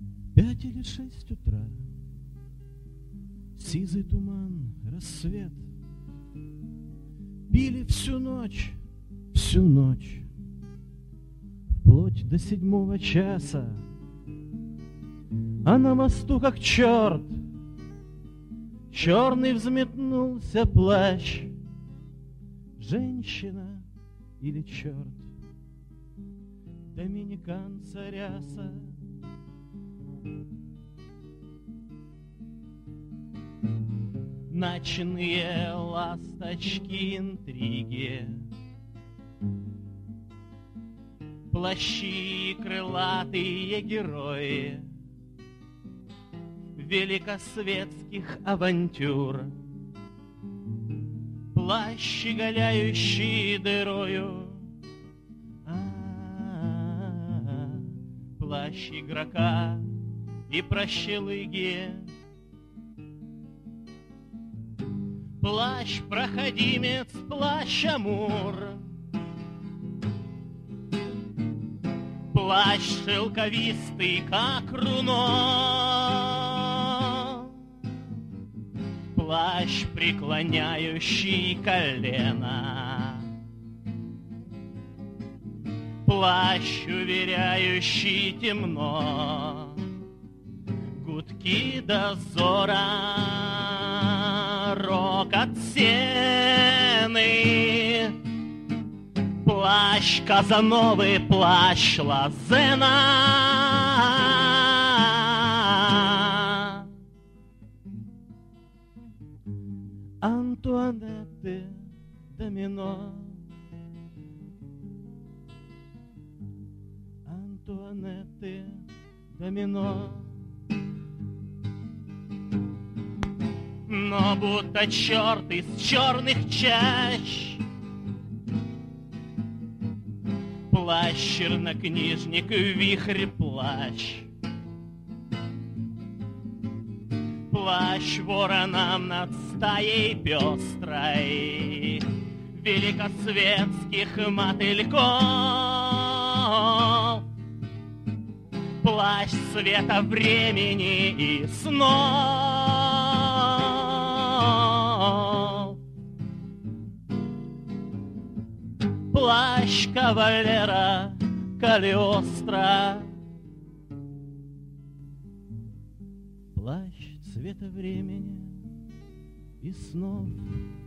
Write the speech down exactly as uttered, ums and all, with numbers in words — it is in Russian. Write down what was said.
Пять или шесть утра, сизый туман, рассвет. Пили всю ночь, всю ночь, вплоть до седьмого часа. А на мосту, как черт, черный взметнулся плащ. Женщина или черт, доминиканца ряса. Ночные ласточки интриги, плащи крылатые герои великосветских авантюр, плащ, оголяющий дырою, А-а-а, плащ игрока и прощелыги, плащ проходимец, плащ Амур, плащ шелковистый, как руно, плащ, преклоняющий колено, плащ, уверяющий темно, гудки дозора, рокот сены, плащ Казановы, плащ Лозена, Антуанетты, домино, Антуанетты, домино. Но будто черт из черных чащ, плащ, чернокнижник, вихрь, плащ, плащ вороном над стаей пестрой великосветских мотыльков, плащ света времени и снов, плащ кавалера Калиостро, плащ цвета времени и снов.